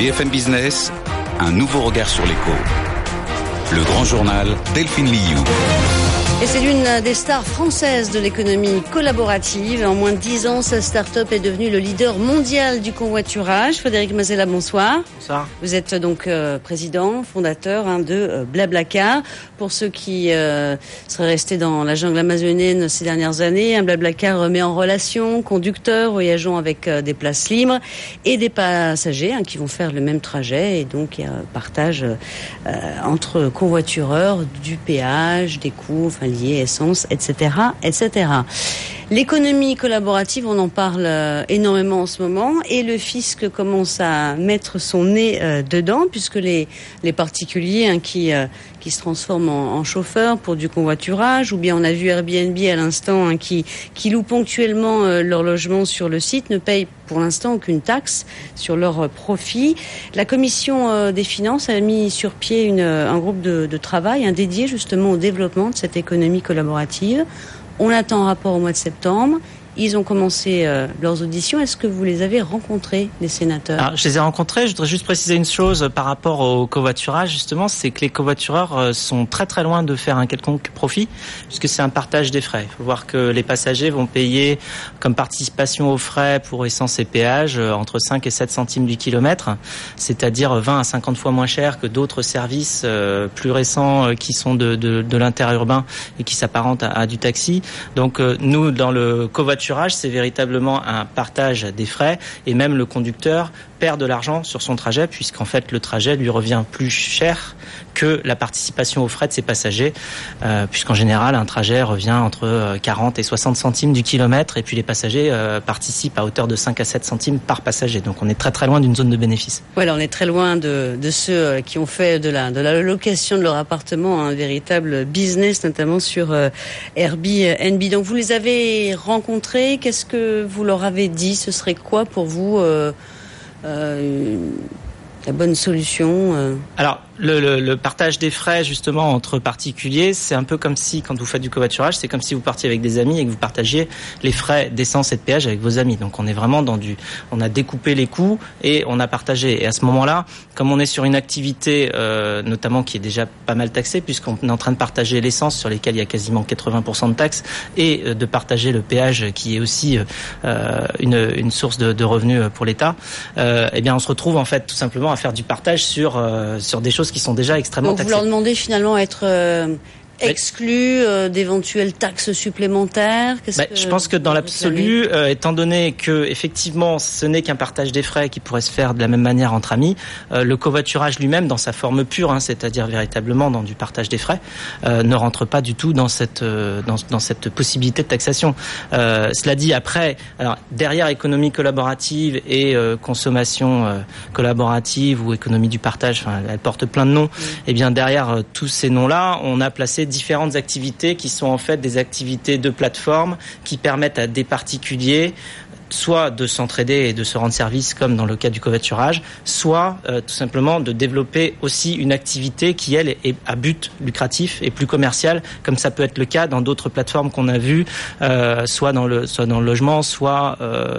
BFM Business, un nouveau regard sur l'éco. Le grand journal, Delphine Liu. Et c'est l'une des stars françaises de l'économie collaborative. En moins de 10 ans, sa start-up est devenue le leader mondial du convoiturage. Frédéric Mazella, bonsoir. Bonsoir. Vous êtes donc président, fondateur de Blablacar. Pour ceux qui seraient restés dans la jungle amazonienne ces dernières années, Blablacar met en relation conducteurs voyageant avec des places libres et des passagers qui vont faire le même trajet. Et donc, il y a un partage entre convoitureurs du péage, des coûts, liés, essence, etc., etc. L'économie collaborative, on en parle énormément en ce moment, et le fisc commence à mettre son nez dedans, puisque les particuliers qui se transforment en chauffeurs pour du convoiturage, ou bien on a vu Airbnb à l'instant qui louent ponctuellement leur logement sur le site, ne payent pour l'instant aucune taxe sur leur profit. La commission des finances a mis sur pied un groupe de travail dédié justement au développement de cette économie collaborative. On attend un rapport au mois de septembre. Ils ont commencé leurs auditions. Est-ce que vous les avez rencontrés, les sénateurs ? Alors, je les ai rencontrés. Je voudrais juste préciser une chose par rapport au covoiturage, justement, c'est que les covoitureurs sont très très loin de faire un quelconque profit, puisque c'est un partage des frais. Il faut voir que les passagers vont payer comme participation aux frais pour essence et péage entre 5 et 7 centimes du kilomètre, c'est-à-dire 20 à 50 fois moins cher que d'autres services plus récents qui sont de l'interurbain et qui s'apparentent à du taxi. Donc nous, dans le covoiturage, c'est véritablement un partage des frais, et même le conducteur perd de l'argent sur son trajet, puisqu'en fait le trajet lui revient plus cher que la participation aux frais de ses passagers, puisqu'en général un trajet revient entre 40 et 60 centimes du kilomètre, et puis les passagers participent à hauteur de 5 à 7 centimes par passager. Donc on est très très loin d'une zone de bénéfice. Voilà, on est très loin de ceux qui ont fait de la location de leur appartement un véritable business, notamment sur Airbnb. Donc vous les avez rencontrés, qu'est-ce que vous leur avez dit ? Ce serait quoi pour vous la bonne solution Alors, le partage des frais, justement, entre particuliers, c'est un peu comme si, quand vous faites du covoiturage, c'est comme si vous partiez avec des amis et que vous partagiez les frais d'essence et de péage avec vos amis. Donc, on est vraiment on a découpé les coûts et on a partagé. Et à ce moment-là, comme on est sur une activité, notamment qui est déjà pas mal taxée, puisqu'on est en train de partager l'essence sur lesquelles il y a quasiment 80% de taxes, et de partager le péage qui est aussi une source de revenus pour l'État, eh bien, on se retrouve, en fait, tout simplement à faire du partage sur des choses qui sont déjà extrêmement taxées. Donc vous leur demandez finalement à être exclus d'éventuelles taxes supplémentaires. Je pense que dans l'absolu, étant donné que effectivement ce n'est qu'un partage des frais qui pourrait se faire de la même manière entre amis, le covoiturage lui-même dans sa forme pure, c'est-à-dire véritablement dans du partage des frais, ne rentre pas du tout dans cette possibilité de taxation. Cela dit, après, alors derrière économie collaborative et consommation collaborative ou économie du partage, elle porte plein de noms. Et bien derrière tous ces noms-là, on a placé différentes activités qui sont en fait des activités de plateforme qui permettent à des particuliers soit de s'entraider et de se rendre service comme dans le cas du covoiturage, soit tout simplement de développer aussi une activité qui, elle, est à but lucratif et plus commercial, comme ça peut être le cas dans d'autres plateformes qu'on a vues, soit dans le logement, soit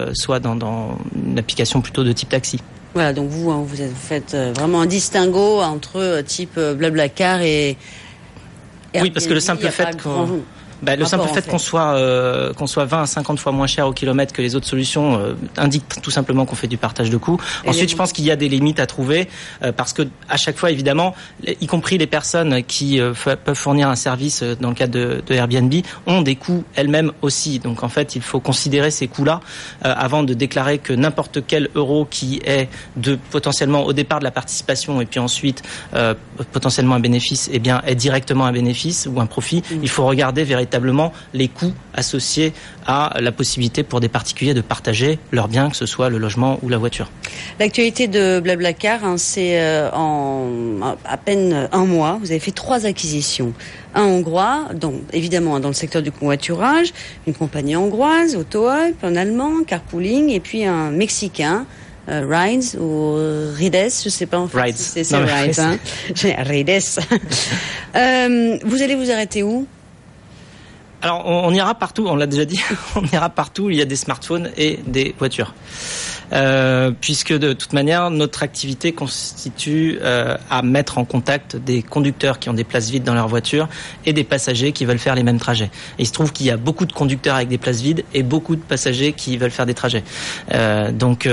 dans une application plutôt de type taxi. Voilà, donc vous faites vraiment un distinguo entre type Blablacar et oui, parce que le simple fait qu'on soit 20 à 50 fois moins cher au kilomètre que les autres solutions indique tout simplement qu'on fait du partage de coûts. Ensuite, je pense qu'il y a des limites à trouver parce que à chaque fois, évidemment, y compris les personnes qui peuvent fournir un service dans le cadre de Airbnb ont des coûts elles-mêmes aussi. Donc en fait, il faut considérer ces coûts-là avant de déclarer que n'importe quel euro qui est potentiellement au départ de la participation et puis ensuite potentiellement un bénéfice, eh bien est directement un bénéfice ou un profit. Il faut regarder véritablement les coûts associés à la possibilité pour des particuliers de partager leurs biens, que ce soit le logement ou la voiture. L'actualité de Blablacar, c'est en à peine un mois, vous avez fait 3 acquisitions. Un hongrois, donc évidemment dans le secteur du convoiturage, une compagnie hongroise, AutoHub, un allemand, Carpooling, et puis un mexicain, Rides ou Rides, je sais pas en fait. Rides. C'est Rides, Rides. Vous allez vous arrêter où ? Alors, on ira partout, on l'a déjà dit, on ira partout où il y a des smartphones et des voitures. Puisque de toute manière, notre activité constitue à mettre en contact des conducteurs qui ont des places vides dans leur voiture et des passagers qui veulent faire les mêmes trajets. Et il se trouve qu'il y a beaucoup de conducteurs avec des places vides et beaucoup de passagers qui veulent faire des trajets. Donc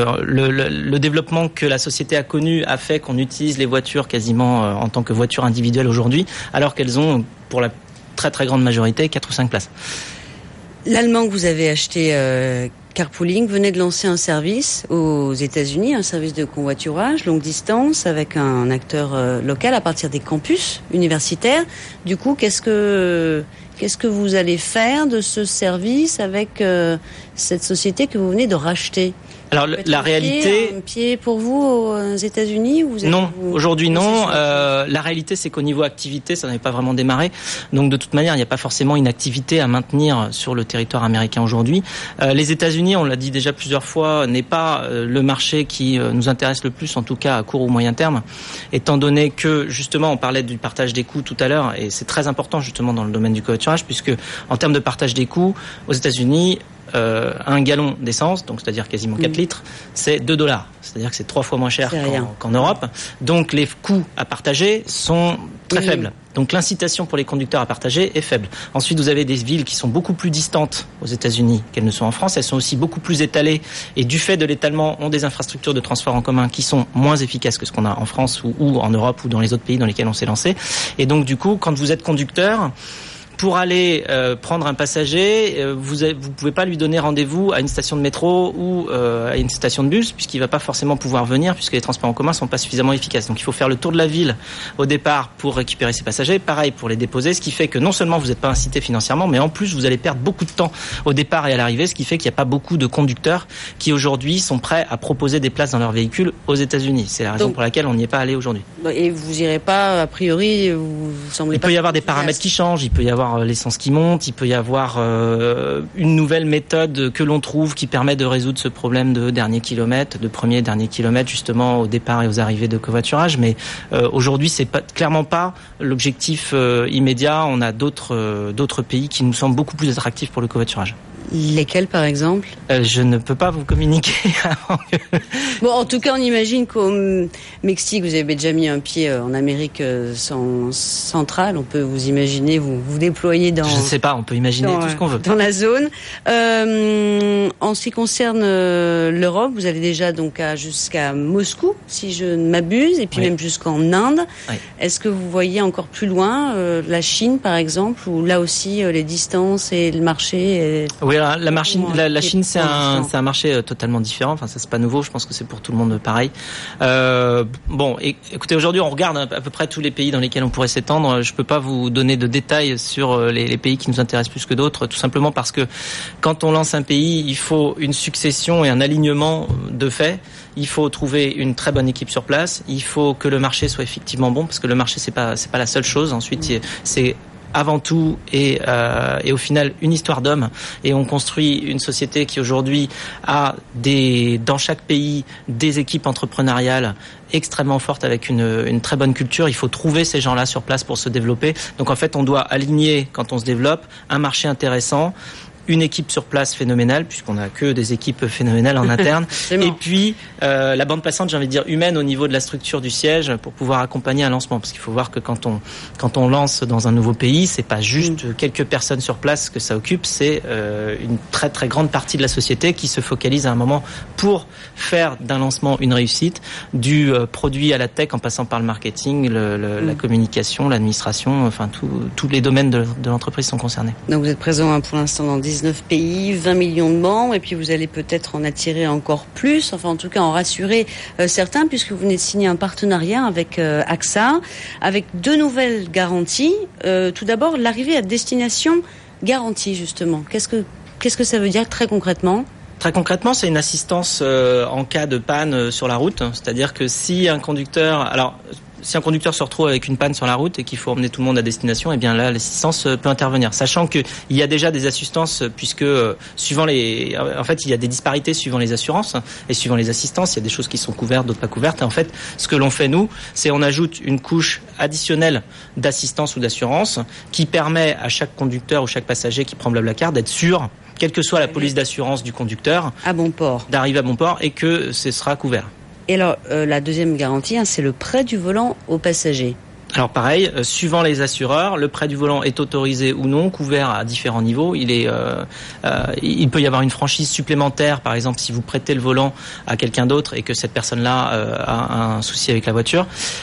le développement que la société a connu a fait qu'on utilise les voitures quasiment en tant que voitures individuelles aujourd'hui, alors qu'elles ont, pour la très très grande majorité, 4 ou 5 places. L'Allemand que vous avez acheté, Carpooling, venait de lancer un service aux États-Unis, un service de convoiturage longue distance avec un acteur local à partir des campus universitaires. Du coup, qu'est-ce que vous allez faire de ce service avec cette société que vous venez de racheter ? Alors la réalité, un pied pour vous aux États-Unis ou non, aujourd'hui non. La réalité, c'est qu'au niveau activité, ça n'avait pas vraiment démarré. Donc de toute manière, il n'y a pas forcément une activité à maintenir sur le territoire américain aujourd'hui. Les États-Unis, on l'a dit déjà plusieurs fois, n'est pas le marché qui nous intéresse le plus, en tout cas à court ou moyen terme, étant donné que justement, on parlait du partage des coûts tout à l'heure, et c'est très important justement dans le domaine du covoiturage, puisque en termes de partage des coûts, aux États-Unis, un gallon d'essence, donc c'est-à-dire quasiment 4 litres, c'est $2. C'est-à-dire que c'est 3 fois moins cher qu'en Europe. Donc les coûts à partager sont très faibles. Donc l'incitation pour les conducteurs à partager est faible. Ensuite, vous avez des villes qui sont beaucoup plus distantes aux États-Unis qu'elles ne sont en France. Elles sont aussi beaucoup plus étalées et du fait de l'étalement, ont des infrastructures de transport en commun qui sont moins efficaces que ce qu'on a en France ou en Europe ou dans les autres pays dans lesquels on s'est lancé. Et donc du coup, quand vous êtes conducteur, pour aller prendre un passager, vous pouvez pas lui donner rendez-vous à une station de métro ou à une station de bus, puisqu'il va pas forcément pouvoir venir, puisque les transports en commun sont pas suffisamment efficaces. Donc il faut faire le tour de la ville au départ pour récupérer ses passagers, pareil pour les déposer, ce qui fait que non seulement vous n'êtes pas incité financièrement, mais en plus vous allez perdre beaucoup de temps au départ et à l'arrivée, ce qui fait qu'il n'y a pas beaucoup de conducteurs qui aujourd'hui sont prêts à proposer des places dans leur véhicule aux États-Unis. C'est la raison pour laquelle on n'y est pas allé aujourd'hui. Et vous irez pas, a priori, vous semblez pas... Il peut y avoir des paramètres qui changent, il peut y avoir l'essence qui monte, il peut y avoir une nouvelle méthode que l'on trouve qui permet de résoudre ce problème de dernier kilomètre, de premier et dernier kilomètre justement au départ et aux arrivées de covoiturage. Mais aujourd'hui, c'est clairement pas l'objectif immédiat. On a d'autres pays qui nous semblent beaucoup plus attractifs pour le covoiturage. Lesquels, par exemple ? Je ne peux pas vous communiquer avant que... Bon, en tout cas, on imagine qu'au Mexique, vous avez déjà mis un pied en Amérique centrale. On peut vous imaginer, vous déployer dans... Je ne sais pas, on peut imaginer tout ce qu'on veut. Dans la zone. En ce qui concerne l'Europe, vous allez déjà donc jusqu'à Moscou, si je ne m'abuse, et puis même jusqu'en Inde. Oui. Est-ce que vous voyez encore plus loin la Chine, par exemple, où là aussi les distances et le marché... Oui, la Chine, c'est un marché totalement différent. Enfin, ça c'est pas nouveau. Je pense que c'est pour tout le monde pareil. Bon, écoutez, aujourd'hui, on regarde à peu près tous les pays dans lesquels on pourrait s'étendre. Je peux pas vous donner de détails sur les pays qui nous intéressent plus que d'autres, tout simplement parce que quand on lance un pays, il faut une succession et un alignement de faits. Il faut trouver une très bonne équipe sur place. Il faut que le marché soit effectivement bon, parce que le marché c'est pas la seule chose. Ensuite, c'est avant tout et au final une histoire d'homme, et on construit une société qui aujourd'hui a dans chaque pays des équipes entrepreneuriales extrêmement fortes avec une très bonne culture. Il faut trouver ces gens-là sur place pour se développer. Donc en fait, on doit aligner, quand on se développe, un marché intéressant, une équipe sur place phénoménale, puisqu'on n'a que des équipes phénoménales en interne, et puis la bande passante, j'ai envie de dire humaine, au niveau de la structure du siège, pour pouvoir accompagner un lancement. Parce qu'il faut voir que quand on lance dans un nouveau pays, c'est pas juste quelques personnes sur place que ça occupe, c'est une très très grande partie de la société qui se focalise à un moment pour faire d'un lancement une réussite, du produit à la tech en passant par le marketing, la communication, l'administration, enfin tous les domaines de l'entreprise sont concernés. Donc vous êtes présent pour l'instant dans 19 pays, 20 millions de membres, et puis vous allez peut-être en attirer encore plus, enfin en tout cas en rassurer certains, puisque vous venez de signer un partenariat avec AXA, avec 2 nouvelles garanties. Tout d'abord, l'arrivée à destination garantie, justement. Qu'est-ce que ça veut dire très concrètement ? Très concrètement, c'est une assistance en cas de panne sur la route, c'est-à-dire que si un conducteur... Alors, si un conducteur se retrouve avec une panne sur la route et qu'il faut emmener tout le monde à destination, eh bien là, l'assistance peut intervenir. Sachant qu'il y a déjà des assistances, puisque suivant il y a des disparités suivant les assurances et suivant les assistances. Il y a des choses qui sont couvertes, d'autres pas couvertes. Et en fait, ce que l'on fait nous, c'est on ajoute une couche additionnelle d'assistance ou d'assurance qui permet à chaque conducteur ou chaque passager qui prend Blablacar d'être sûr, quelle que soit la police d'assurance du conducteur, à bon port, d'arriver à bon port et que ce sera couvert. Et alors, la deuxième garantie, c'est le prêt du volant aux passagers. Alors pareil, suivant les assureurs, le prêt du volant est autorisé ou non, couvert à différents niveaux. Il peut y avoir une franchise supplémentaire, par exemple si vous prêtez le volant à quelqu'un d'autre et que cette personne-là a un souci avec la voiture.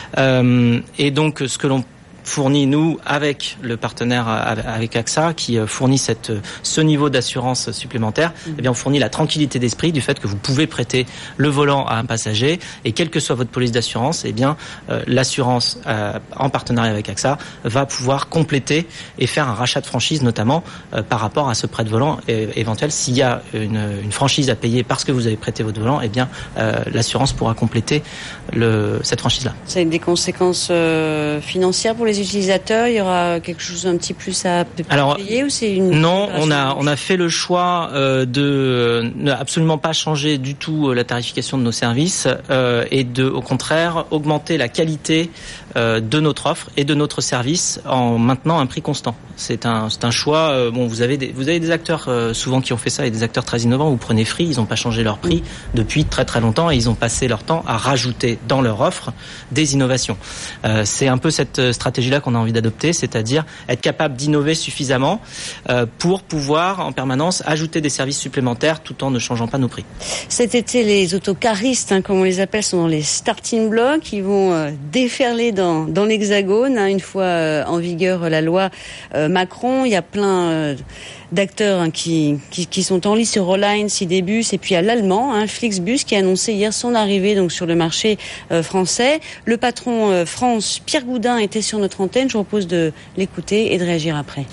Et donc ce que l'on fournit nous avec le partenaire avec AXA qui fournit ce niveau d'assurance supplémentaire, eh bien on fournit la tranquillité d'esprit du fait que vous pouvez prêter le volant à un passager et quelle que soit votre police d'assurance, eh bien l'assurance en partenariat avec AXA va pouvoir compléter et faire un rachat de franchise notamment par rapport à ce prêt de volant éventuel. S'il y a une franchise à payer parce que vous avez prêté votre volant, eh bien l'assurance pourra compléter cette franchise-là. Ça a des conséquences financières pour les utilisateurs? Il y aura quelque chose un petit plus à payer ou c'est une... Non, on a fait le choix de ne absolument pas changer du tout la tarification de nos services et de, au contraire, augmenter la qualité de notre offre et de notre service en maintenant un prix constant. C'est un choix. Vous avez des acteurs souvent qui ont fait ça et des acteurs très innovants. Vous prenez Free, ils n'ont pas changé leur prix depuis très très longtemps et ils ont passé leur temps à rajouter dans leur offre des innovations. C'est un peu cette stratégie-là qu'on a envie d'adopter, c'est-à-dire être capable d'innover suffisamment pour pouvoir en permanence ajouter des services supplémentaires tout en ne changeant pas nos prix. Cet été, les autocaristes, comme on les appelle, sont dans les starting blocks. Ils vont déferler dans l'Hexagone. Une fois en vigueur la loi Macron, il y a plein d'acteurs qui sont en lice sur Rolline, Idébus et puis à l'allemand, Flixbus, qui a annoncé hier son arrivée donc sur le marché français. Le patron France, Pierre Goudin, était sur notre antenne. Je vous propose de l'écouter et de réagir après.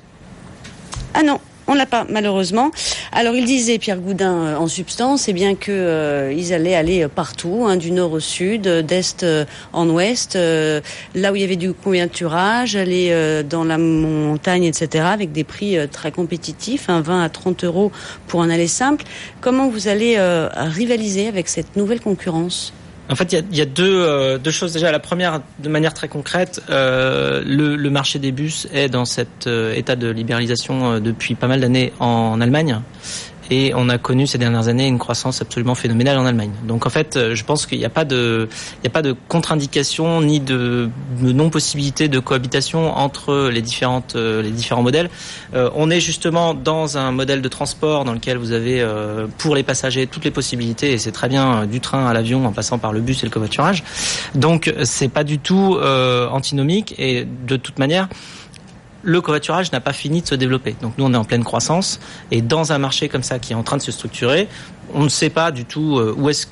Ah non, on l'a pas, malheureusement. Alors, il disait, Pierre Goudin, en substance, bien que ils allaient aller partout, du nord au sud, d'est en ouest, là où il y avait du covoiturage, aller dans la montagne, etc., avec des prix très compétitifs, 20 à 30 euros pour un aller simple. Comment vous allez rivaliser avec cette nouvelle concurrence ? En fait, il y a deux choses. Déjà, la première, de manière très concrète, le marché des bus est dans cet état de libéralisation depuis pas mal d'années en Allemagne. Et on a connu ces dernières années une croissance absolument phénoménale en Allemagne. Donc en fait, je pense qu'il n'y a pas de contre-indication ni de non-possibilité de cohabitation entre les différents modèles. On est justement dans un modèle de transport dans lequel vous avez pour les passagers toutes les possibilités, et c'est très bien du train à l'avion en passant par le bus et le covoiturage. Donc c'est pas du tout antinomique, et de toute manière, le covoiturage n'a pas fini de se développer. Donc nous, on est en pleine croissance, et dans un marché comme ça qui est en train de se structurer, on ne sait pas du tout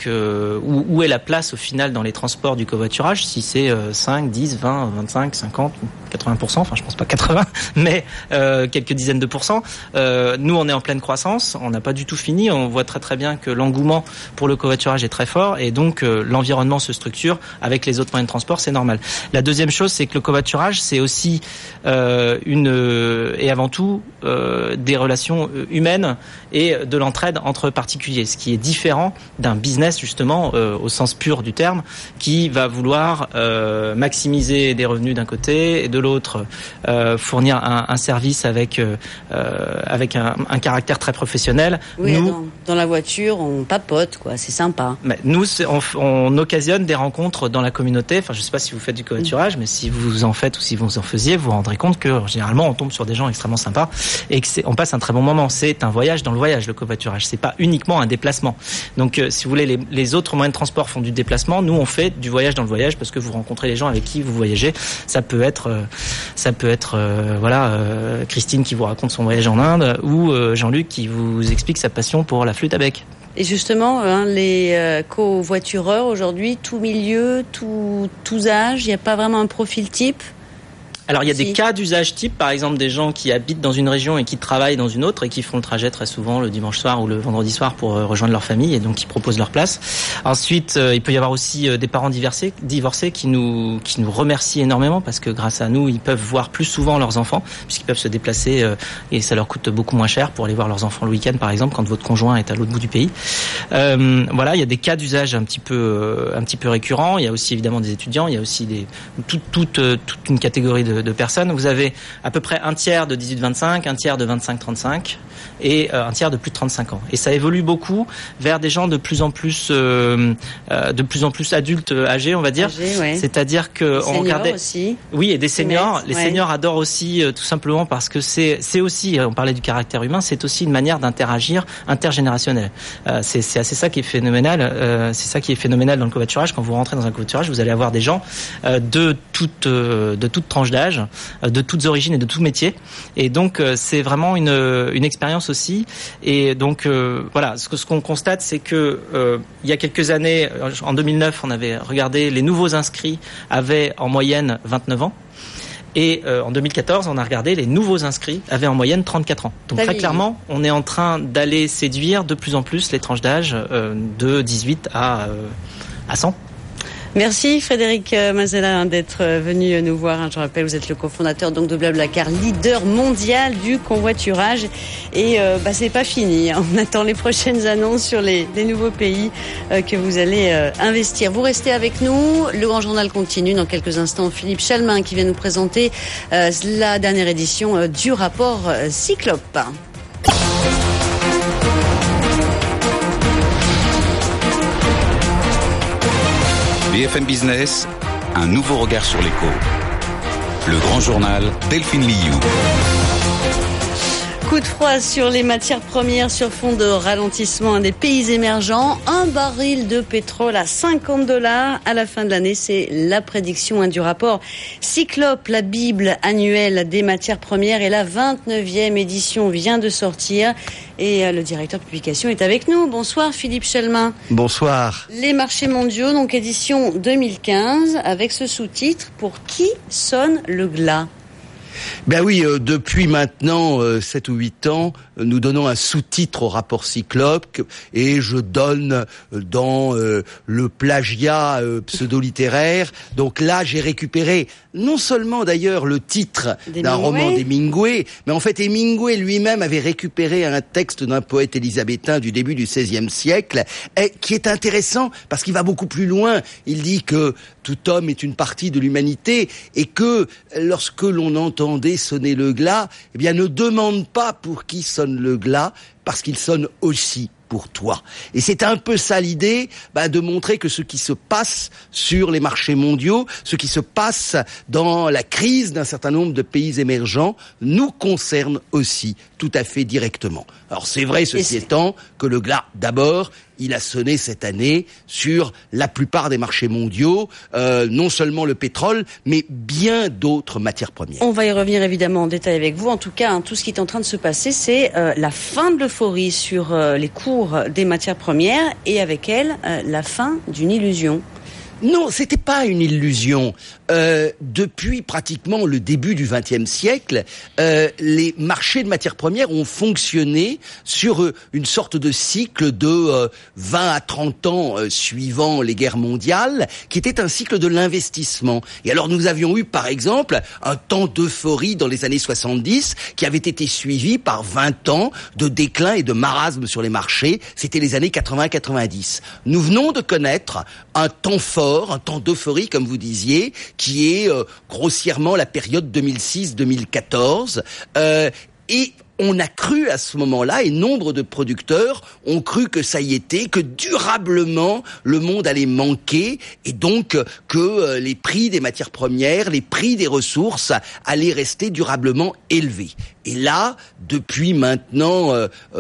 où est la place au final dans les transports du covoiturage, si c'est 5, 10, 20, 25, 50, 80%, enfin je pense pas 80, mais quelques dizaines de pourcents. Nous, on est en pleine croissance, on n'a pas du tout fini, on voit très très bien que l'engouement pour le covoiturage est très fort, et donc l'environnement se structure avec les autres moyens de transport, c'est normal. La deuxième chose, c'est que le covoiturage, c'est aussi et avant tout des relations humaines et de l'entraide entre particuliers, ce qui est différent d'un business justement au sens pur du terme, qui va vouloir maximiser des revenus d'un côté et de l'autre fournir un service avec un caractère très professionnel. Oui, nous, dans la voiture, on papote, quoi, c'est sympa. Mais nous, on occasionne des rencontres dans la communauté. Enfin, je ne sais pas si vous faites du covoiturage, mais si vous en faites ou si vous en faisiez, vous vous rendrez compte que généralement on tombe sur des gens extrêmement sympas et que on passe un très bon moment. C'est un voyage dans le voyage, le covoiturage. C'est pas uniquement un déplacement. Donc, si vous voulez, les autres moyens de transport font du déplacement. Nous, on fait du voyage dans le voyage parce que vous rencontrez les gens avec qui vous voyagez. Ça peut être Christine qui vous raconte son voyage en Inde ou Jean-Luc qui vous explique sa passion pour la flûte à bec. Et justement, les covoitureurs aujourd'hui, tout milieu, tous âges, il n'y a pas vraiment un profil type? Alors il y a des cas d'usage type, par exemple des gens qui habitent dans une région et qui travaillent dans une autre et qui font le trajet très souvent le dimanche soir ou le vendredi soir pour rejoindre leur famille et donc qui proposent leur place. Ensuite, il peut y avoir aussi des parents divorcés qui nous remercient énormément parce que grâce à nous, ils peuvent voir plus souvent leurs enfants puisqu'ils peuvent se déplacer et ça leur coûte beaucoup moins cher pour aller voir leurs enfants le week-end par exemple quand votre conjoint est à l'autre bout du pays. Voilà, il y a des cas d'usage un petit peu récurrents. Il y a aussi évidemment des étudiants, il y a aussi toute une catégorie de personnes. Vous avez à peu près un tiers de 18-25, un tiers de 25-35 et un tiers de plus de 35 ans. Et ça évolue beaucoup vers des gens de plus en plus adultes âgés, on va dire. C'est-à-dire que on regardait aussi. Oui, et des seniors. Les seniors adorent aussi tout simplement parce que c'est aussi, on parlait du caractère humain, c'est aussi une manière d'interagir intergénérationnel. C'est assez ça qui est phénoménal. C'est ça qui est phénoménal dans le covoiturage. Quand vous rentrez dans un covoiturage, vous allez avoir des gens de toute tranche d'âge, de toutes origines et de tout métier. Et donc c'est vraiment une expérience aussi. Et donc voilà, ce qu'on constate, c'est que il y a quelques années, en 2009, on avait regardé les nouveaux inscrits avaient en moyenne 29 ans. Et en 2014, on a regardé les nouveaux inscrits avaient en moyenne 34 ans. Donc très clairement, on est en train d'aller séduire de plus en plus les tranches d'âge de 18 à 100. Merci Frédéric Mazella d'être venu nous voir. Je rappelle, vous êtes le cofondateur donc de BlaBlaCar, leader mondial du convoiturage. Et c'est pas fini. On attend les prochaines annonces sur les nouveaux pays que vous allez investir. Vous restez avec nous. Le Grand Journal continue dans quelques instants. Philippe Chalmin qui vient nous présenter la dernière édition du rapport Cyclope. BFM Business, un nouveau regard sur l'éco. Le Grand Journal, Delphine Liu. Coup de froid sur les matières premières sur fond de ralentissement des pays émergents. Un baril de pétrole à $50 à la fin de l'année. C'est la prédiction du rapport Cyclope, la Bible annuelle des matières premières. Et la 29e édition vient de sortir. Et le directeur de publication est avec nous. Bonsoir Philippe Chalmin. Bonsoir. Les marchés mondiaux, donc édition 2015, avec ce sous-titre « Pour qui sonne le glas ?» Ben oui, depuis maintenant 7 ou 8 ans, nous donnons un sous-titre au rapport Cyclope et je donne dans le plagiat pseudo-littéraire. Donc là, j'ai récupéré non seulement d'ailleurs le titre d'un roman d'Hemingway, mais en fait Hemingway lui-même avait récupéré un texte d'un poète élisabétain du début du XVIe siècle, qui est intéressant parce qu'il va beaucoup plus loin. Il dit que tout homme est une partie de l'humanité et que lorsque l'on entendait sonner le glas, eh bien ne demande pas pour qui sonne le glas, parce qu'il sonne aussi pour toi. Et c'est un peu ça l'idée, de montrer que ce qui se passe sur les marchés mondiaux, ce qui se passe dans la crise d'un certain nombre de pays émergents, nous concerne aussi tout à fait directement. Alors c'est vrai, ceci étant, que le glas, d'abord, il a sonné cette année sur la plupart des marchés mondiaux, non seulement le pétrole, mais bien d'autres matières premières. On va y revenir évidemment en détail avec vous. En tout cas, tout ce qui est en train de se passer, c'est la fin de l'euphorie sur les cours des matières premières et avec elle, la fin d'une illusion. Non, c'était pas une illusion. Depuis pratiquement le début du XXe siècle, les marchés de matières premières ont fonctionné sur une sorte de cycle de 20 à 30 ans suivant les guerres mondiales, qui était un cycle de l'investissement. Et alors nous avions eu par exemple un temps d'euphorie dans les années 70 qui avait été suivi par 20 ans de déclin et de marasme sur les marchés. C'était les années 80-90. Nous venons de connaître un temps fort, un temps d'euphorie, comme vous disiez, qui est grossièrement la période 2006-2014. Et on a cru à ce moment-là, et nombre de producteurs ont cru que ça y était, que durablement le monde allait manquer, et donc que les prix des matières premières, les prix des ressources allaient rester durablement élevés. Et là, depuis maintenant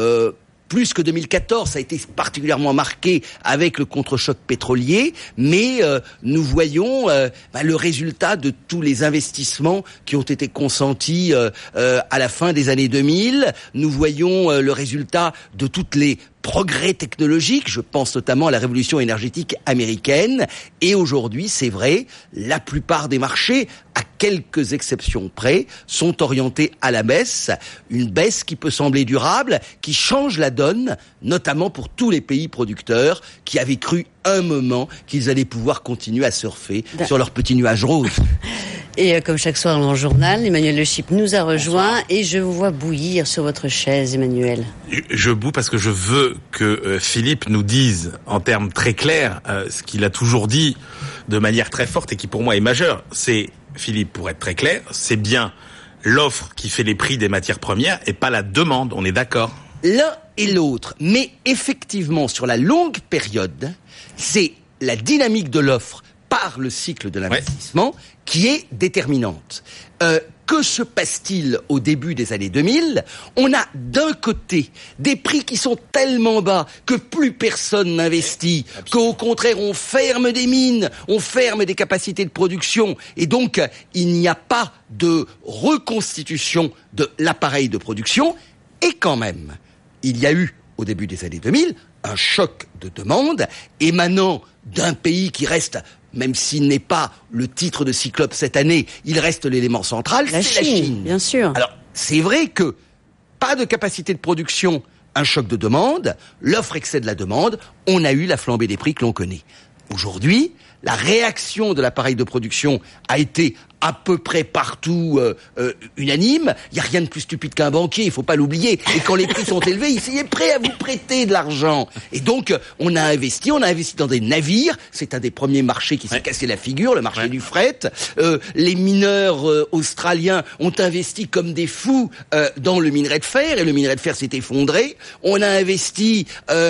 plus que 2014, ça a été particulièrement marqué avec le contre-choc pétrolier, mais nous voyons le résultat de tous les investissements qui ont été consentis à la fin des années 2000. Nous voyons le résultat de toutes les progrès technologiques, je pense notamment à la révolution énergétique américaine, et aujourd'hui, c'est vrai, la plupart des marchés, à quelques exceptions près, sont orientés à la baisse, une baisse qui peut sembler durable, qui change la donne, notamment pour tous les pays producteurs qui avaient cru un moment qu'ils allaient pouvoir continuer à surfer sur leur petit nuage rose. Et comme chaque soir dans le journal, Emmanuel Le Chypre nous a rejoint et je vous vois bouillir sur votre chaise, Emmanuel. Je boue parce que je veux que Philippe nous dise en termes très clairs ce qu'il a toujours dit de manière très forte et qui pour moi est majeur. C'est, Philippe, pour être très clair, c'est bien l'offre qui fait les prix des matières premières et pas la demande, on est d'accord ? L'un et l'autre, mais effectivement sur la longue période, c'est la dynamique de l'offre par le cycle de l'investissement qui est déterminante. Que se passe-t-il au début des années 2000 ? On a d'un côté des prix qui sont tellement bas que plus personne n'investit, qu'au contraire on ferme des mines, on ferme des capacités de production, et donc il n'y a pas de reconstitution de l'appareil de production, et quand même, il y a eu au début des années 2000 un choc de demande émanant d'un pays qui reste, même s'il n'est pas le titre de Cyclope cette année, il reste l'élément central, c'est la Chine. Bien sûr. Alors, c'est vrai que pas de capacité de production, un choc de demande, l'offre excède la demande, on a eu la flambée des prix que l'on connaît. Aujourd'hui, la réaction de l'appareil de production a été à peu près partout unanime. Il n'y a rien de plus stupide qu'un banquier, il faut pas l'oublier. Et quand les prix sont élevés, il est prêt à vous prêter de l'argent. Et donc, on a investi dans des navires. C'est un des premiers marchés qui s'est cassé la figure, le marché du fret. Les mineurs australiens ont investi comme des fous dans le minerai de fer, et le minerai de fer s'est effondré. On a investi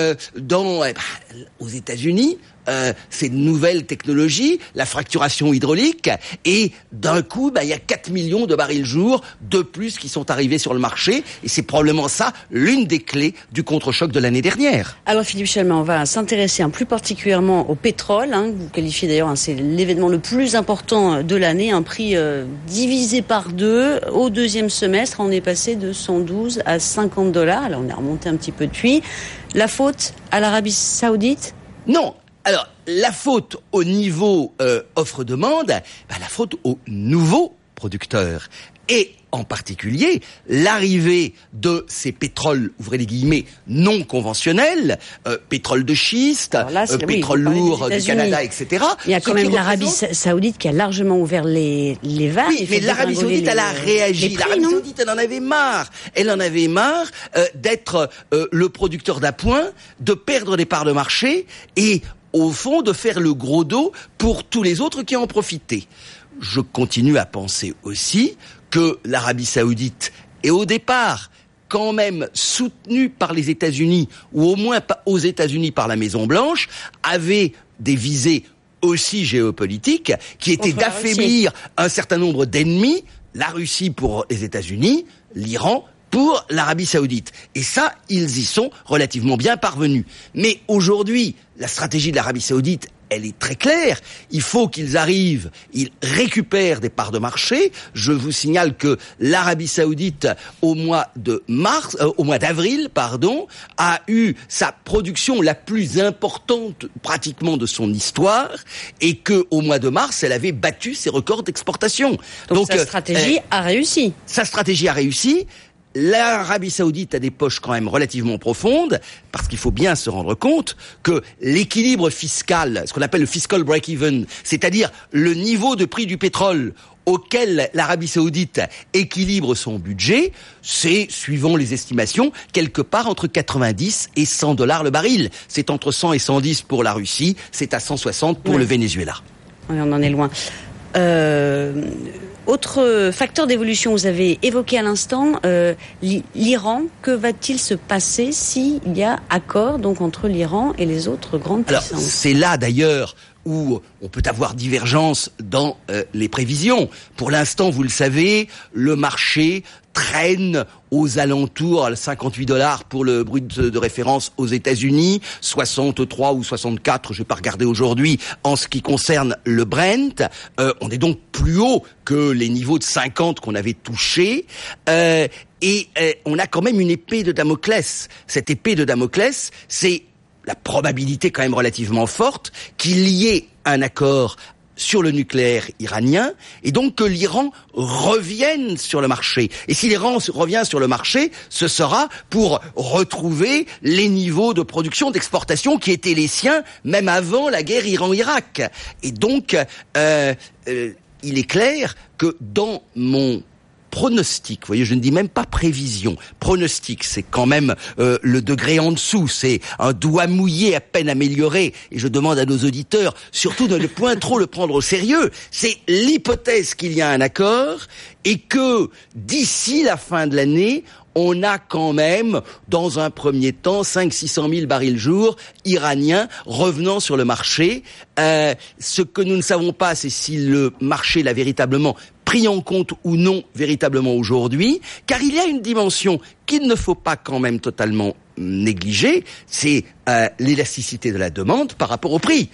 aux États-Unis. Ces nouvelles technologies, la fracturation hydraulique, et d'un coup, il y a 4 millions de barils jour de plus qui sont arrivés sur le marché, et c'est probablement ça l'une des clés du contre-choc de l'année dernière. Alors Philippe Chalmin, on va s'intéresser plus particulièrement au pétrole, que vous qualifiez d'ailleurs, c'est l'événement le plus important de l'année, un prix divisé par 2. Au deuxième semestre, on est passé de 112 à $50. Là, on est remonté un petit peu depuis. La faute à l'Arabie Saoudite ? Non. Alors, la faute au niveau offre-demande, la faute aux nouveaux producteurs. Et en particulier, l'arrivée de ces pétroles, ouvrez les guillemets, non conventionnels, pétrole de schiste, pétrole lourd du Canada, etc. Il y a quand même l'Arabie Saoudite qui a largement ouvert les vannes. Oui, mais l'Arabie Saoudite, elle a réagi. L'Arabie Saoudite, elle en avait marre. Elle en avait marre d'être le producteur d'appoint, de perdre des parts de marché et au fond, de faire le gros dos pour tous les autres qui en profitaient. Je continue à penser aussi que l'Arabie Saoudite est au départ quand même soutenue par les États-Unis, ou au moins aux États-Unis par la Maison-Blanche, avait des visées aussi géopolitiques, qui étaient d'affaiblir un certain nombre d'ennemis, la Russie pour les États-Unis, l'Iran pour l'Arabie Saoudite. Et ça, ils y sont relativement bien parvenus. Mais aujourd'hui, la stratégie de l'Arabie Saoudite, elle est très claire. Il faut qu'ils arrivent, ils récupèrent des parts de marché. Je vous signale que l'Arabie Saoudite, au mois d'avril, a eu sa production la plus importante pratiquement de son histoire, et que au mois de mars, elle avait battu ses records d'exportation. Donc sa stratégie a réussi. Sa stratégie a réussi. L'Arabie Saoudite a des poches quand même relativement profondes, parce qu'il faut bien se rendre compte que l'équilibre fiscal, ce qu'on appelle le fiscal break-even, c'est-à-dire le niveau de prix du pétrole auquel l'Arabie Saoudite équilibre son budget, c'est, suivant les estimations, quelque part entre 90 et $100 le baril. C'est entre 100 et 110 pour la Russie, c'est à 160 pour le Venezuela. Oui, on en est loin. Autre facteur d'évolution, vous avez évoqué à l'instant l'Iran. Que va-t-il se passer s'il y a accord donc entre l'Iran et les autres grandes puissances ? Alors, c'est là d'ailleurs où on peut avoir divergence dans les prévisions. Pour l'instant, vous le savez, le marché traîne aux alentours, $58 pour le brut de référence aux États-Unis, 63 ou 64, je vais pas regarder aujourd'hui, en ce qui concerne le Brent. On est donc plus haut que les niveaux de 50 qu'on avait touchés. Et on a quand même une épée de Damoclès. Cette épée de Damoclès, c'est la probabilité quand même relativement forte qu'il y ait un accord sur le nucléaire iranien, et donc que l'Iran revienne sur le marché. Et si l'Iran revient sur le marché, ce sera pour retrouver les niveaux de production, d'exportation qui étaient les siens, même avant la guerre Iran-Irak. Et donc, il est clair que dans mon pronostic, vous voyez, je ne dis même pas prévision. Pronostic, c'est quand même le degré en dessous, c'est un doigt mouillé à peine amélioré. Et je demande à nos auditeurs, surtout de ne point trop le prendre au sérieux. C'est l'hypothèse qu'il y a un accord et que d'ici la fin de l'année, on a quand même, dans un premier temps, 500-600 000 barils jour iraniens revenant sur le marché. Ce que nous ne savons pas, c'est si le marché l'a véritablement pris en compte ou non véritablement aujourd'hui, car il y a une dimension qu'il ne faut pas quand même totalement négliger, c'est l'élasticité de la demande par rapport au prix.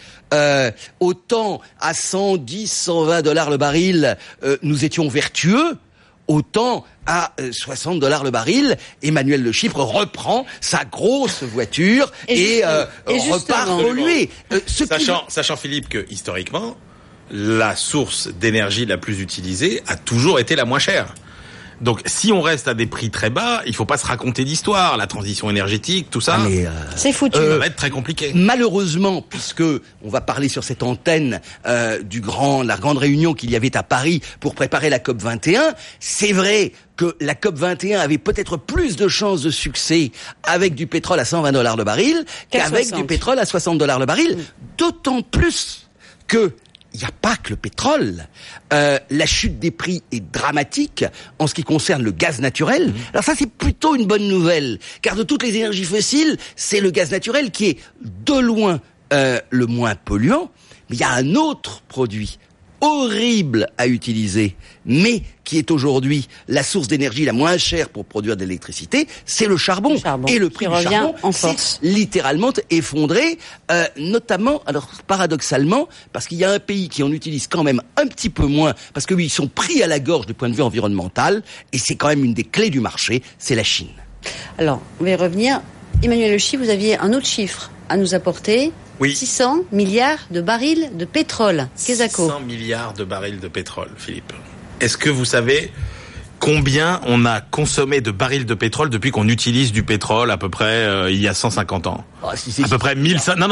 Autant à 110, 120 $ le baril, nous étions vertueux, autant à 60 $ le baril, Emmanuel Le Chypre reprend sa grosse voiture et repart polluer. Sachant Philippe que historiquement, la source d'énergie la plus utilisée a toujours été la moins chère. Donc, si on reste à des prix très bas, il faut pas se raconter d'histoire. La transition énergétique, tout ça, c'est foutu. Ça va être très compliqué. Malheureusement, puisque on va parler sur cette antenne la grande réunion qu'il y avait à Paris pour préparer la COP 21, c'est vrai que la COP 21 avait peut-être plus de chances de succès avec du pétrole à 120 $ le baril qu'avec du pétrole à 60 $ le baril. D'autant plus que il n'y a pas que le pétrole. La chute des prix est dramatique en ce qui concerne le gaz naturel. Alors ça, c'est plutôt une bonne nouvelle, car de toutes les énergies fossiles, c'est le gaz naturel qui est de loin le moins polluant. Mais il y a un autre produit horrible à utiliser, mais qui est aujourd'hui la source d'énergie la moins chère pour produire de l'électricité, c'est le charbon. Et le prix du charbon s'est littéralement effondré, notamment, alors paradoxalement, parce qu'il y a un pays qui en utilise quand même un petit peu moins, parce que oui, ils sont pris à la gorge du point de vue environnemental, et c'est quand même une des clés du marché, c'est la Chine. Alors, on va y revenir. Emmanuel Le Chypre, vous aviez un autre chiffre à nous apporter. Oui. 600 milliards de barils de pétrole. 600 milliards de barils de pétrole, Philippe. Est-ce que vous savez combien on a consommé de barils de pétrole depuis qu'on utilise du pétrole à peu près il y a 150 ans? À peu près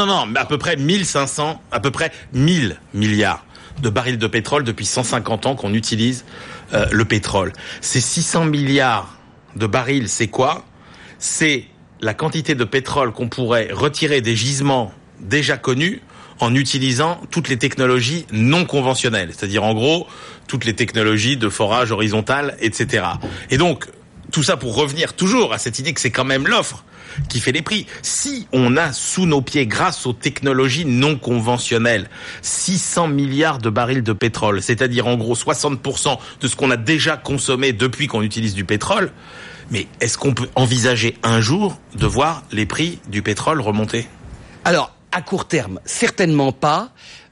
1500, à peu près 1000 milliards de barils de pétrole depuis 150 ans qu'on utilise le pétrole. Ces 600 milliards de barils, c'est quoi? C'est la quantité de pétrole qu'on pourrait retirer des gisements déjà connus en utilisant toutes les technologies non conventionnelles, c'est-à-dire en gros toutes les technologies de forage horizontal, etc. Et donc tout ça pour revenir toujours à cette idée que c'est quand même l'offre qui fait les prix. Si on a sous nos pieds, grâce aux technologies non conventionnelles, 600 milliards de barils de pétrole, c'est-à-dire en gros 60% de ce qu'on a déjà consommé depuis qu'on utilise du pétrole, mais est-ce qu'on peut envisager un jour de voir les prix du pétrole remonter? Alors, à court terme, certainement pas.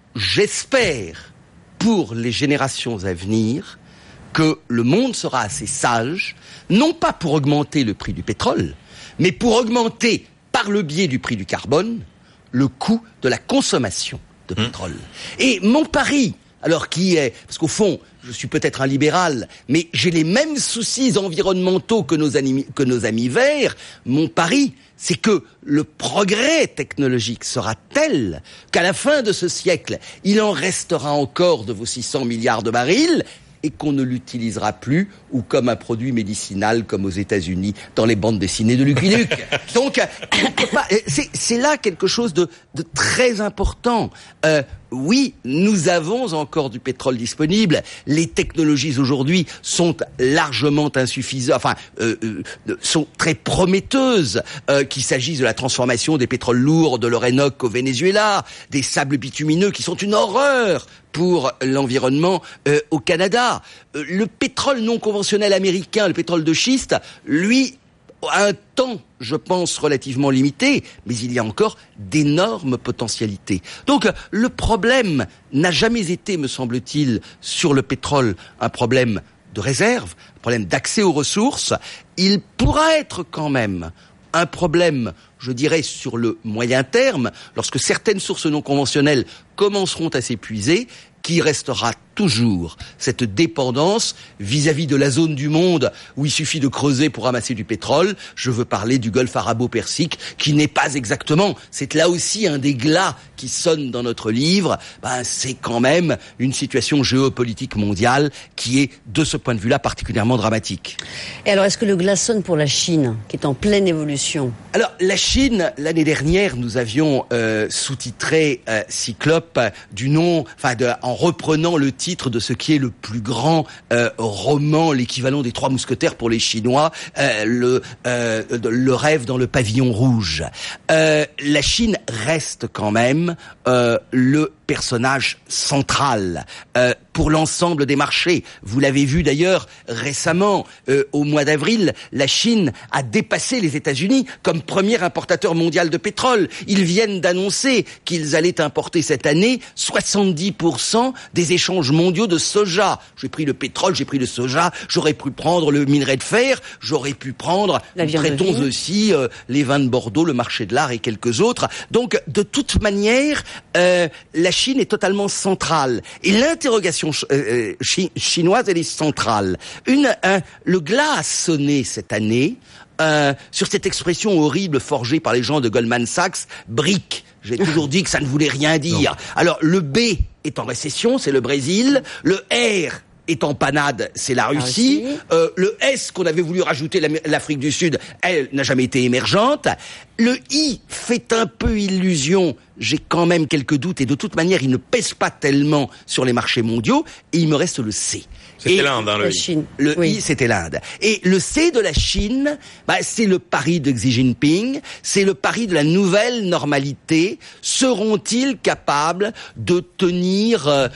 J'espère, pour les générations à venir, que le monde sera assez sage, non pas pour augmenter le prix du pétrole, mais pour augmenter, par le biais du prix du carbone, le coût de la consommation de pétrole. Et mon pari, alors qui est, parce qu'au fond, je suis peut-être un libéral, mais j'ai les mêmes soucis environnementaux que nos amis verts, mon pari, c'est que le progrès technologique sera tel qu'à la fin de ce siècle, il en restera encore de vos 600 milliards de barils et qu'on ne l'utilisera plus ou comme un produit médicinal comme aux États-Unis dans les bandes dessinées de Lucky Luke. Donc, c'est là quelque chose de très important. Oui, nous avons encore du pétrole disponible. Les technologies aujourd'hui sont largement insuffisantes, sont très prometteuses, qu'il s'agisse de la transformation des pétroles lourds de l'Orénoque au Venezuela, des sables bitumineux qui sont une horreur pour l'environnement au Canada. Le pétrole non conventionnel américain, le pétrole de schiste, lui, a un temps, je pense, relativement limité, mais il y a encore d'énormes potentialités. Donc, le problème n'a jamais été, me semble-t-il, sur le pétrole, un problème de réserve, un problème d'accès aux ressources, il pourra être quand même un problème, je dirais, sur le moyen terme, lorsque certaines sources non conventionnelles commenceront à s'épuiser, qui restera toujours cette dépendance vis-à-vis de la zone du monde où il suffit de creuser pour ramasser du pétrole. Je veux parler du golfe arabo-persique, qui n'est pas exactement, c'est là aussi un des glas qui sonne dans notre livre, c'est quand même une situation géopolitique mondiale qui est, de ce point de vue-là, particulièrement dramatique. Et alors, est-ce que le glas sonne pour la Chine, qui est en pleine évolution? Alors, la Chine, l'année dernière, nous avions sous-titré Cyclope du nom, en reprenant le titre de ce qui est le plus grand roman, l'équivalent des Trois Mousquetaires pour les Chinois, le rêve dans le pavillon rouge. La Chine reste quand même le personnage central pour l'ensemble des marchés. Vous l'avez vu d'ailleurs récemment, au mois d'avril, la Chine a dépassé les États-Unis comme premier importateur mondial de pétrole. Ils viennent d'annoncer qu'ils allaient importer cette année 70% des échanges mondiaux de soja. J'ai pris le pétrole, j'ai pris le soja, j'aurais pu prendre le minerai de fer, j'aurais pu prendre, nous traitons aussi les vins de Bordeaux, le marché de l'art et quelques autres. Donc, de toute manière, la Chine est totalement centrale. Et l'interrogation chinoise, elle est centrale. Le glas a sonné cette année sur cette expression horrible forgée par les gens de Goldman Sachs, BRIC. J'ai toujours dit que ça ne voulait rien dire. Non. Alors, le B est en récession, c'est le Brésil. Le R est en panade, c'est la Russie. Le S qu'on avait voulu rajouter, l'Afrique du Sud, elle n'a jamais été émergente. Le I fait un peu illusion. J'ai quand même quelques doutes et de toute manière, il ne pèse pas tellement sur les marchés mondiaux. Et il me reste le C. C'était l'Inde, le Chine. Le I, c'était l'Inde. Et le C de la Chine, c'est le pari de Xi Jinping, c'est le pari de la nouvelle normalité. Seront-ils capables de tenir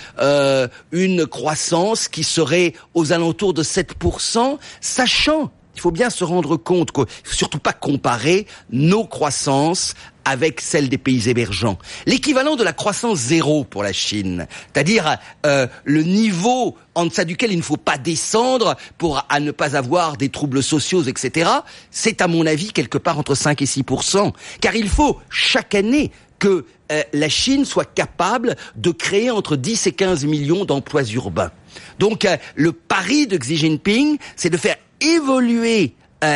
une croissance qui serait aux alentours de 7%, sachant, il faut bien se rendre compte qu'il ne faut surtout pas comparer nos croissances avec celle des pays émergents. L'équivalent de la croissance zéro pour la Chine, c'est-à-dire le niveau en deçà duquel il ne faut pas descendre pour à ne pas avoir des troubles sociaux, etc., c'est à mon avis quelque part entre 5 et 6%. Car il faut chaque année que la Chine soit capable de créer entre 10 et 15 millions d'emplois urbains. Donc le pari de Xi Jinping, c'est de faire évoluer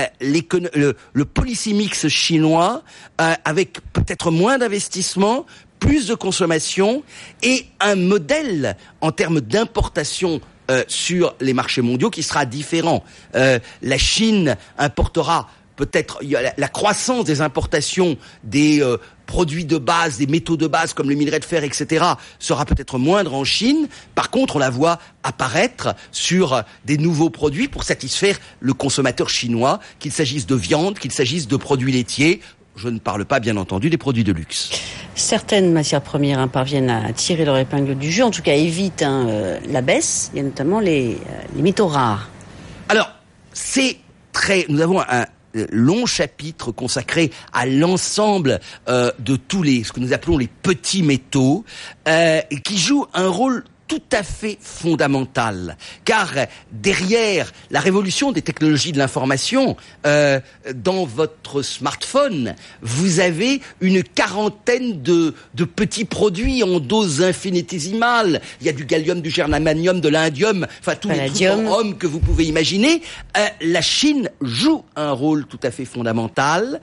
le policy mix chinois avec peut-être moins d'investissement, plus de consommation et un modèle en termes d'importation sur les marchés mondiaux qui sera différent. La Chine importera peut-être la croissance des importations des produits de base, des métaux de base comme le minerai de fer, etc., sera peut-être moindre en Chine. Par contre, on la voit apparaître sur des nouveaux produits pour satisfaire le consommateur chinois, qu'il s'agisse de viande, qu'il s'agisse de produits laitiers. Je ne parle pas, bien entendu, des produits de luxe. Certaines matières premières parviennent à tirer leur épingle du jeu, en tout cas évitent la baisse. Il y a notamment les métaux rares. Alors, nous avons un long chapitre consacré à l'ensemble de tous ce que nous appelons les petits métaux, qui jouent un rôle tout à fait fondamental, car derrière la révolution des technologies de l'information, dans votre smartphone, vous avez une quarantaine de petits produits en doses infinitésimales. Il y a du gallium, du germanium, de l'indium, enfin tous les trucs en homme que vous pouvez imaginer. La Chine joue un rôle tout à fait fondamental.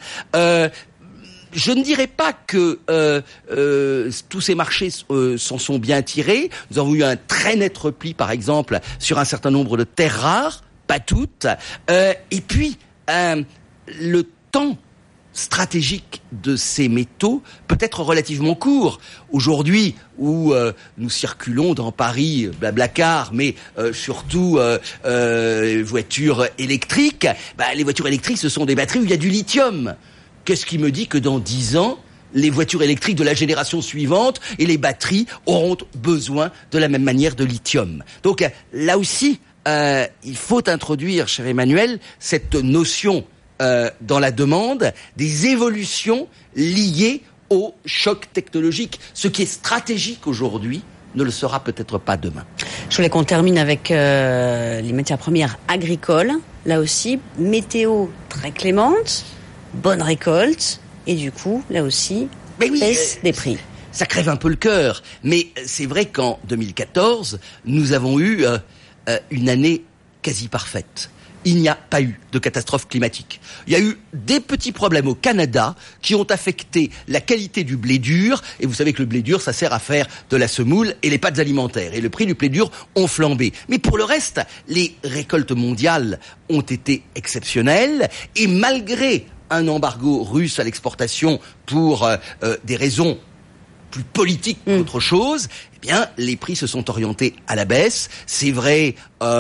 Je ne dirais pas que tous ces marchés s'en sont bien tirés. Nous avons eu un très net repli, par exemple, sur un certain nombre de terres rares, pas toutes. Et puis, le temps stratégique de ces métaux peut être relativement court. Aujourd'hui, où nous circulons dans Paris, Blablacar, mais surtout voitures électriques, les voitures électriques, ce sont des batteries où il y a du lithium. Qu'est-ce qui me dit que dans 10 ans, les voitures électriques de la génération suivante et les batteries auront besoin de la même manière de lithium? Donc là aussi, il faut introduire, cher Emmanuel, cette notion dans la demande des évolutions liées au choc technologique. Ce qui est stratégique aujourd'hui ne le sera peut-être pas demain. Je voulais qu'on termine avec les matières premières agricoles. Là aussi, météo très clémente, bonne récolte, et du coup, là aussi, baisse des prix. Ça crève un peu le cœur, mais c'est vrai qu'en 2014, nous avons eu une année quasi parfaite. Il n'y a pas eu de catastrophe climatique. Il y a eu des petits problèmes au Canada qui ont affecté la qualité du blé dur. Et vous savez que le blé dur, ça sert à faire de la semoule et les pâtes alimentaires. Et le prix du blé dur ont flambé. Mais pour le reste, les récoltes mondiales ont été exceptionnelles. Et malgré un embargo russe à l'exportation pour des raisons plus politiques qu'autre chose, eh bien, les prix se sont orientés à la baisse. C'est vrai,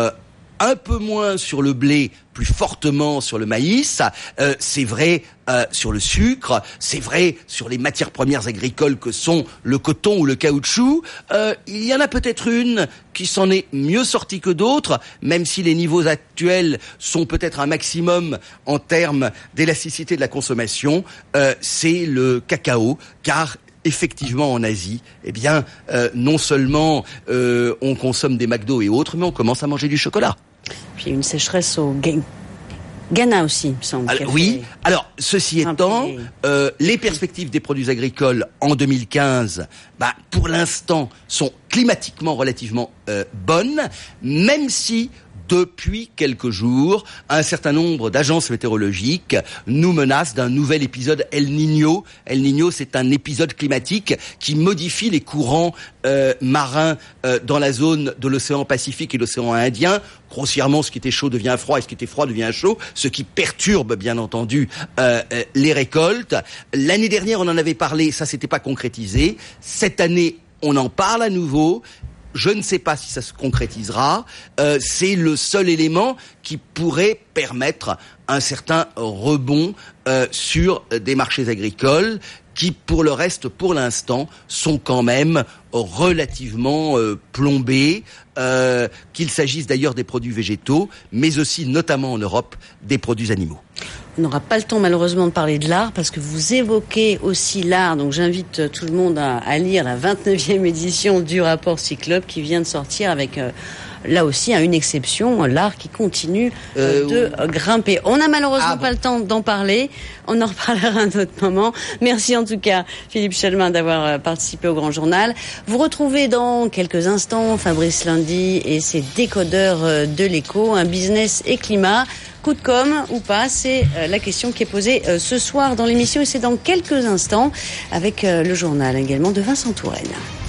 un peu moins sur le blé, plus fortement sur le maïs, c'est vrai sur le sucre, c'est vrai sur les matières premières agricoles que sont le coton ou le caoutchouc. Il y en a peut-être une qui s'en est mieux sortie que d'autres, même si les niveaux actuels sont peut-être un maximum en termes d'élasticité de la consommation, c'est le cacao, car effectivement, en Asie, eh bien, non seulement on consomme des McDo et autres, mais on commence à manger du chocolat. Puis une sécheresse au Ghana aussi, il me semble. Oui. Alors, ceci étant, les perspectives des produits agricoles en 2015, pour l'instant, sont climatiquement relativement bonnes, même si depuis quelques jours, un certain nombre d'agences météorologiques nous menacent d'un nouvel épisode El Niño. El Niño, c'est un épisode climatique qui modifie les courants marins dans la zone de l'océan Pacifique et de l'océan Indien. Grossièrement, ce qui était chaud devient froid et ce qui était froid devient chaud, ce qui perturbe bien entendu les récoltes. L'année dernière, on en avait parlé, ça s'était pas concrétisé. Cette année, on en parle à nouveau. Je ne sais pas si ça se concrétisera. C'est le seul élément qui pourrait permettre un certain rebond sur des marchés agricoles qui, pour le reste, pour l'instant, sont quand même relativement plombés, qu'il s'agisse d'ailleurs des produits végétaux, mais aussi, notamment en Europe, des produits animaux. On n'aura pas le temps malheureusement de parler de l'art parce que vous évoquez aussi l'art. Donc j'invite tout le monde à lire la 29e édition du rapport Cyclope qui vient de sortir avec là aussi une exception, l'art qui continue de grimper. On n'a malheureusement pas le temps d'en parler. On en reparlera un autre moment. Merci en tout cas Philippe Chalmin d'avoir participé au Grand Journal. Vous retrouvez dans quelques instants Fabrice Lundy et ses décodeurs de l'écho, un business et climat. Coup de com' ou pas, c'est la question qui est posée ce soir dans l'émission et c'est dans quelques instants avec le journal également de Vincent Touraine.